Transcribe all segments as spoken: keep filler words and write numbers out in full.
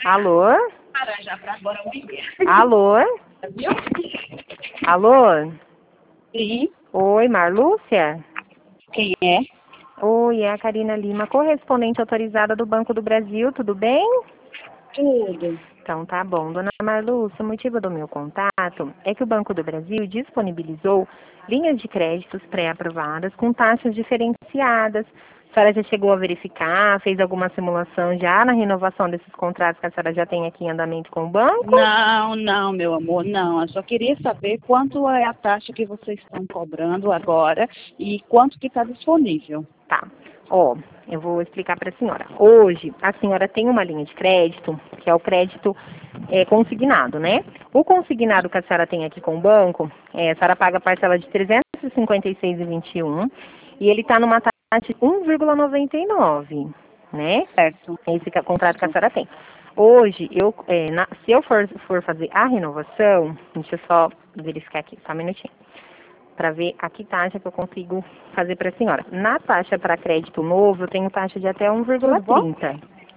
Alô? Alô? Alô? Sim, Oi, Marlúcia? quem é? Oi, é a Karina Lima, correspondente autorizada do Banco do Brasil, tudo bem? Tudo. Então tá bom. Dona Marlúcia, o motivo do meu contato é que o Banco do Brasil disponibilizou linhas de créditos pré-aprovadas com taxas diferenciadas. A senhora já chegou a verificar, fez alguma simulação já na renovação desses contratos que a senhora já tem aqui em andamento com o banco? Não, não, meu amor, não. Eu só queria saber quanto é a taxa que vocês estão cobrando agora e quanto que está disponível. Tá. Ó, eu vou explicar para a senhora. Hoje, a senhora tem uma linha de crédito, que é o crédito é, consignado, né? O consignado que a senhora tem aqui com o banco, é, a senhora paga a parcela de trezentos e cinquenta e seis reais e vinte e um e ele está numa taxa de um vírgula noventa e nove, né? Certo. Esse que é o contrato que a senhora tem. Hoje, eu, é, na- se eu for, for fazer a renovação, deixa eu só verificar aqui, só um minutinho, para ver a que taxa que eu consigo fazer para a senhora. Na taxa para crédito novo, eu tenho taxa de até um vírgula Tudo bom? trinta.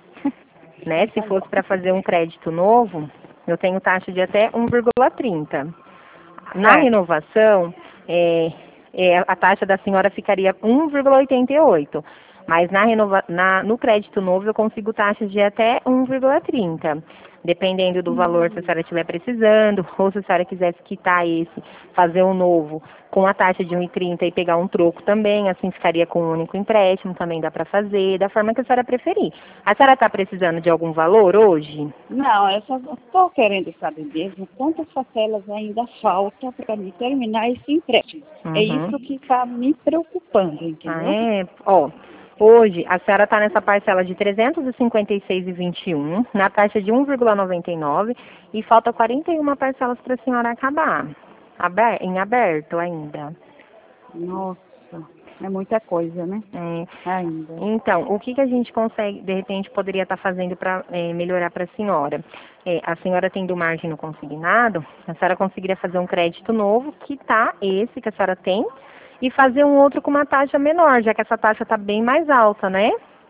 Né? Se fosse para fazer um crédito novo, eu tenho taxa de até um vírgula trinta. Na Certo. renovação, é, é, a taxa da senhora ficaria um vírgula oitenta e oito. Mas na renova, na, no crédito novo eu consigo taxas de até um vírgula trinta. Dependendo do valor, se a senhora estiver precisando, ou se a senhora quisesse quitar esse, fazer um novo com a taxa de um vírgula trinta e pegar um troco também, assim ficaria com um único empréstimo, também dá para fazer, da forma que a senhora preferir. A senhora está precisando de algum valor hoje? Não, eu só estou querendo saber mesmo quantas parcelas ainda faltam para me terminar esse empréstimo. Uhum. É isso que está me preocupando, Ah, entendeu? é? Ó, hoje a senhora está nessa parcela de trezentos e cinquenta e seis reais e vinte e um, na taxa de um vírgula noventa e nove, e falta quarenta e uma parcelas para a senhora acabar. Aber, em aberto ainda. Nossa, é muita coisa, né? É. Ainda. Então, o que, que a gente consegue, de repente, poderia estar fazendo para melhorar para a senhora? É, a senhora tendo margem no consignado, a senhora conseguiria fazer um crédito novo, quitar esse que a senhora tem, e fazer um outro com uma taxa menor, já que essa taxa está bem mais alta, né?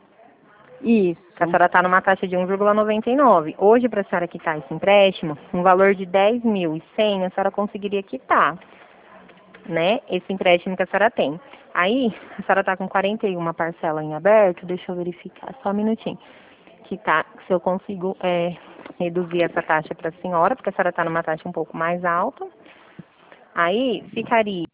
Isso. A senhora está numa taxa de um vírgula noventa e nove. Hoje, para a senhora quitar esse empréstimo, um valor de dez mil e cem, a senhora conseguiria quitar, né? Esse empréstimo que a senhora tem. Aí, a senhora está com quarenta e uma parcelas em aberto, deixa eu verificar só um minutinho. Que tá, se eu consigo é, reduzir essa taxa para a senhora, porque a senhora está numa taxa um pouco mais alta. Aí, ficaria...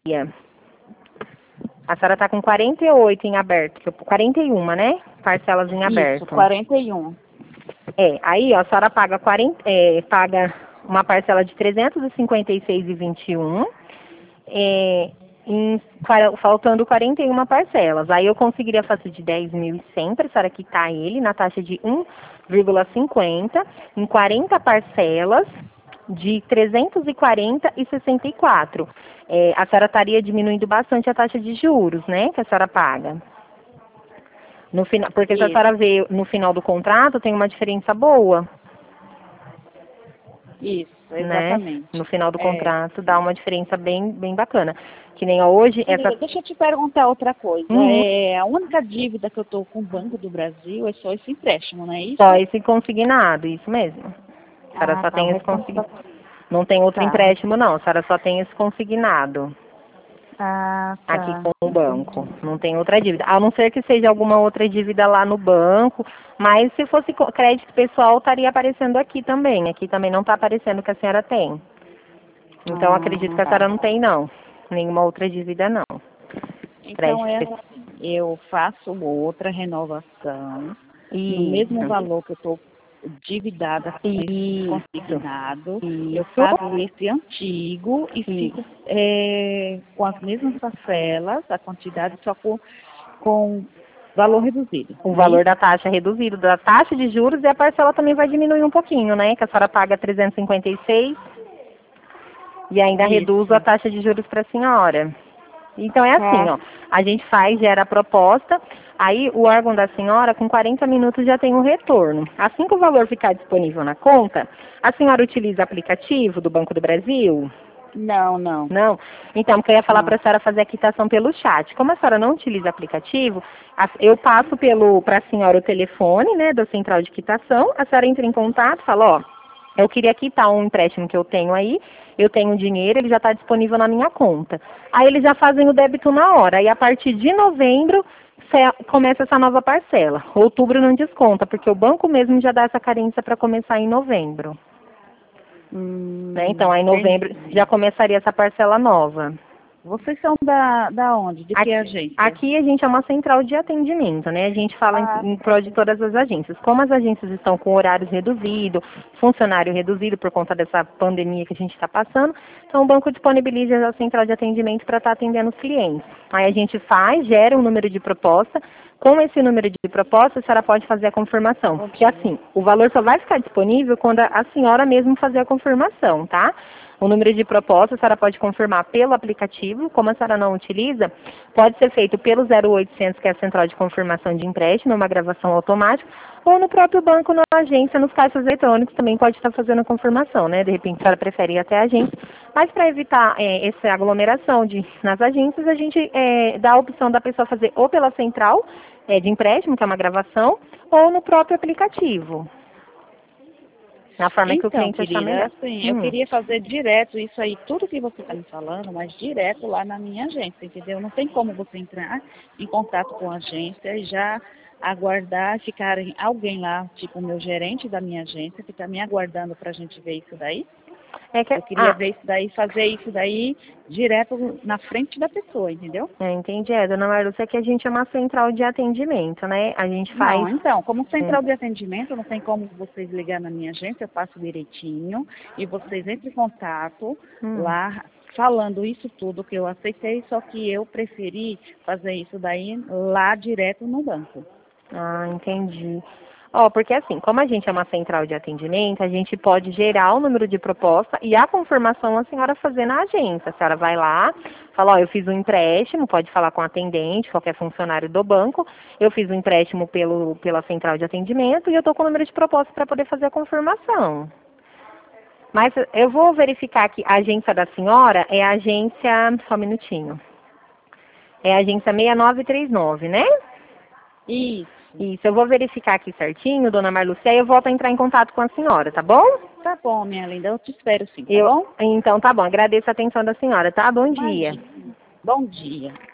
A senhora está com quarenta e oito em aberto, quarenta e uma, né? Parcelas em Isso, aberto. quarenta e um. É, aí, ó, a senhora paga, quarenta, é, paga uma parcela de trezentos e cinquenta e seis reais e vinte e um, é, em, faltando quarenta e uma parcelas. Aí eu conseguiria fazer de dez mil e cem para a senhora quitar ele na taxa de um vírgula cinquenta, em quarenta parcelas de trezentos e quarenta reais e sessenta e quatro. É, a senhora estaria diminuindo bastante a taxa de juros, né, que a senhora paga. No final, porque se a Isso. senhora vê no final do contrato, tem uma diferença boa, Isso, né? exatamente. No final do É. contrato dá uma diferença bem, bem bacana. Que nem ó, hoje essa. Amiga, deixa eu te perguntar outra coisa. Uhum. É, a única dívida que eu estou com o Banco do Brasil é só esse empréstimo, não é isso? Só esse consignado, isso mesmo. A senhora Ah, só tá. O tem esse restante consignado. tá... Não tem outro tá. empréstimo, não. A senhora só tem esse consignado Ah, aqui tá. com o banco. Entendi. Não tem outra dívida. A não ser que seja alguma outra dívida lá no banco. Mas se fosse co- crédito pessoal, estaria aparecendo aqui também. Aqui também não está aparecendo que a senhora tem. Então, acredito Ah, que a tá. senhora não tem, não. Nenhuma outra dívida, não. Então Crédito é pessoal. assim, eu faço outra renovação no mesmo Isso. valor que eu estou endividada com esse Isso. consignado, eu Isso. pago esse antigo e fico Isso. é, com as mesmas parcelas, a quantidade só com, com valor reduzido, O não é valor isso? da taxa reduzido, da taxa de juros, e a parcela também vai diminuir um pouquinho, né? Que a senhora paga trezentos e cinquenta e seis e ainda reduz a Isso. taxa de juros para a senhora. Então é assim, Tá. ó, a gente faz, gera a proposta, aí o órgão da senhora, com quarenta minutos, já tem um retorno. Assim que o valor ficar disponível na conta, a senhora utiliza o aplicativo do Banco do Brasil? Não, não. Não? Então, porque eu ia falar Não. para a senhora fazer a quitação pelo chat. Como a senhora não utiliza aplicativo, a- eu passo para a senhora o telefone, né, da central de quitação, a senhora entra em contato e fala, ó, eu queria quitar um empréstimo que eu tenho aí, eu tenho dinheiro, ele já está disponível na minha conta. Aí eles já fazem o débito na hora. Aí a partir de novembro ce- começa essa nova parcela. Outubro não desconta, porque o banco mesmo já dá essa carência para começar em novembro. Hum, Né? Então, aí em novembro entendi. já começaria essa parcela nova. Vocês são da, da onde? De que Aqui, agência? aqui a gente é uma central de atendimento, né? A gente fala Ah, em, em prol de todas as agências. Como as agências estão com horários reduzidos, funcionário reduzido por conta dessa pandemia que a gente está passando, então o banco disponibiliza a central de atendimento para estar atendendo os clientes. Aí a gente faz, gera um número de proposta. Com esse número de proposta, a senhora pode fazer a confirmação. Porque assim, o valor só vai ficar disponível quando a a senhora mesmo fazer a confirmação, tá? O número de propostas a senhora pode confirmar pelo aplicativo, como a senhora não utiliza, pode ser feito pelo zero oitocentos, que é a central de confirmação de empréstimo, é uma gravação automática, ou no próprio banco, na agência, nos caixas eletrônicos, também pode estar fazendo a confirmação, né? De repente a senhora prefere ir até a agência, mas para evitar é, essa aglomeração de, nas agências, a gente é, dá a opção da pessoa fazer ou pela central é, de empréstimo, que é uma gravação, ou no próprio aplicativo. Na forma que o então, cliente achar querida, melhor. assim, eu Hum. queria fazer direto isso aí, tudo que você está me falando, mas direto lá na minha agência, entendeu? Não tem como você entrar em contato com a agência e já aguardar, ficar alguém lá, tipo o meu gerente da minha agência, ficar me aguardando para a gente ver isso daí. É que, Eu queria ah, ver isso daí, fazer isso daí direto na frente da pessoa, entendeu? eu entendi. É, dona Marluce, é que a gente é uma central de atendimento, né? A gente Não, faz. então, como Hum, central de atendimento, não tem como vocês ligar na minha agência, eu passo direitinho e vocês entrem em contato hum. lá falando isso tudo que eu aceitei, só que eu preferi fazer isso daí lá direto no banco. Ah, entendi. Ó, porque assim, como a gente é uma central de atendimento, a gente pode gerar o número de proposta e a confirmação a senhora fazer na agência. A senhora vai lá, fala, ó, eu fiz um empréstimo, pode falar com o atendente, qualquer funcionário do banco, eu fiz um empréstimo pelo, pela central de atendimento e eu estou com o número de proposta para poder fazer a confirmação. Mas eu vou verificar que a agência da senhora é a agência, só um minutinho, é a agência seis nove três nove, né? Isso. Isso, eu vou verificar aqui certinho, dona Marlucia, e eu volto a entrar em contato com a senhora, tá bom? Tá bom, minha linda, eu te espero sim, tá Eu, bom? então tá bom, agradeço a atenção da senhora, tá? Bom dia. Imagina. Bom dia.